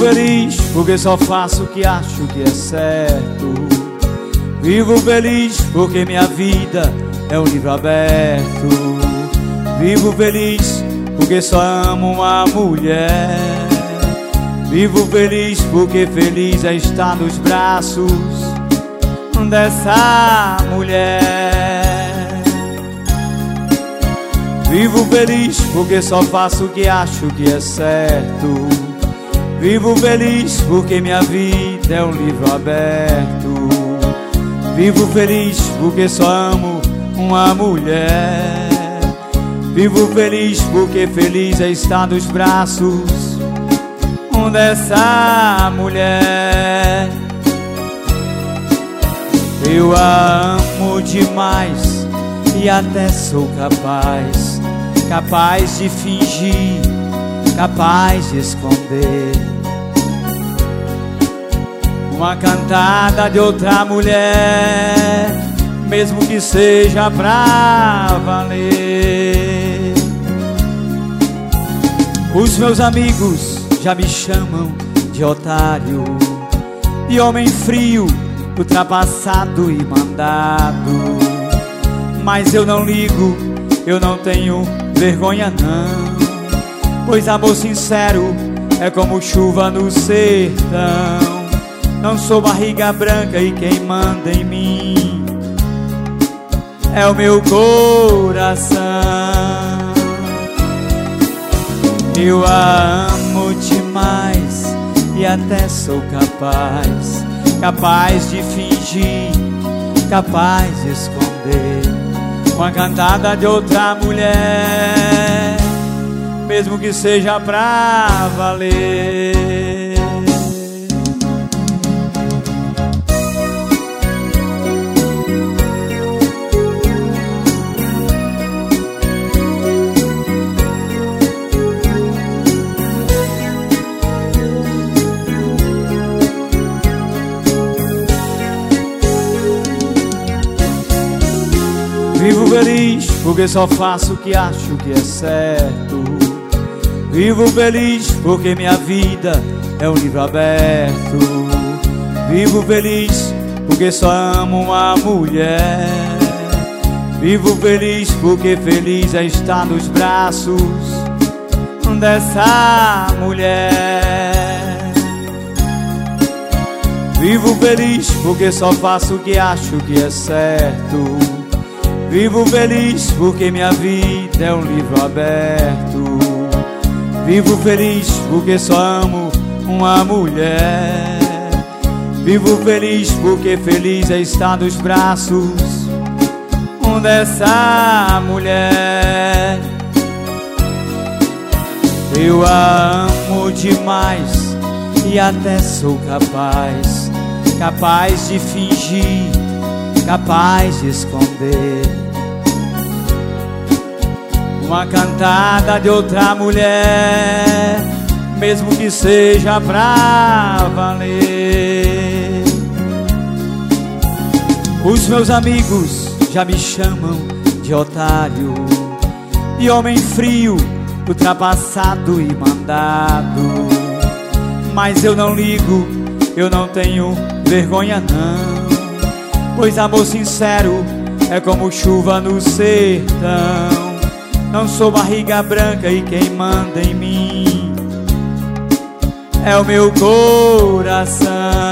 feliz porque só faço o que acho que é certo. Vivo feliz porque minha vida é um livro aberto. Vivo feliz porque só amo uma mulher. Vivo feliz porque feliz é estar nos braços dessa mulher. Vivo feliz porque só faço o que acho que é certo. Vivo feliz porque minha vida é um livro aberto. Vivo feliz porque só amo uma mulher. Vivo feliz porque feliz é estar nos braços dessa mulher. Eu a amo demais e até sou capaz de fingir, capaz de esconder uma cantada de outra mulher, mesmo que seja pra valer. Os meus amigos já me chamam de otário, de homem frio, ultrapassado e mandado. Mas eu não ligo, eu não tenho vergonha não, pois amor sincero é como chuva no sertão. Não sou barriga branca e quem manda em mim é o meu coração. Eu a amo demais e até sou capaz de fingir, capaz de esconder uma cantada de outra mulher, mesmo que seja pra valer. Vivo feliz porque só faço o que acho que é certo. Vivo feliz porque minha vida é um livro aberto. Vivo feliz porque só amo uma mulher. Vivo feliz porque feliz é estar nos braços dessa mulher. Vivo feliz porque só faço o que acho que é certo. Vivo feliz porque minha vida é um livro aberto. Vivo feliz porque só amo uma mulher. Vivo feliz porque feliz é estar nos braços dessa mulher. Eu a amo demais e até sou capaz de fingir, capaz de esconder uma cantada de outra mulher, mesmo que seja pra valer. Os meus amigos já me chamam de otário, de homem frio, ultrapassado e mandado. Mas eu não ligo, eu não tenho vergonha não, pois amor sincero é como chuva no sertão. Não sou barriga branca e quem manda em mim é o meu coração.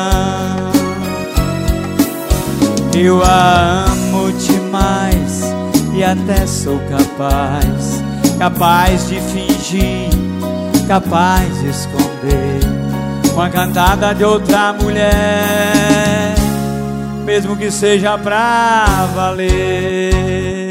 Eu a amo demais e até sou capaz de fingir, capaz de esconder uma cantada de outra mulher, mesmo que seja pra valer.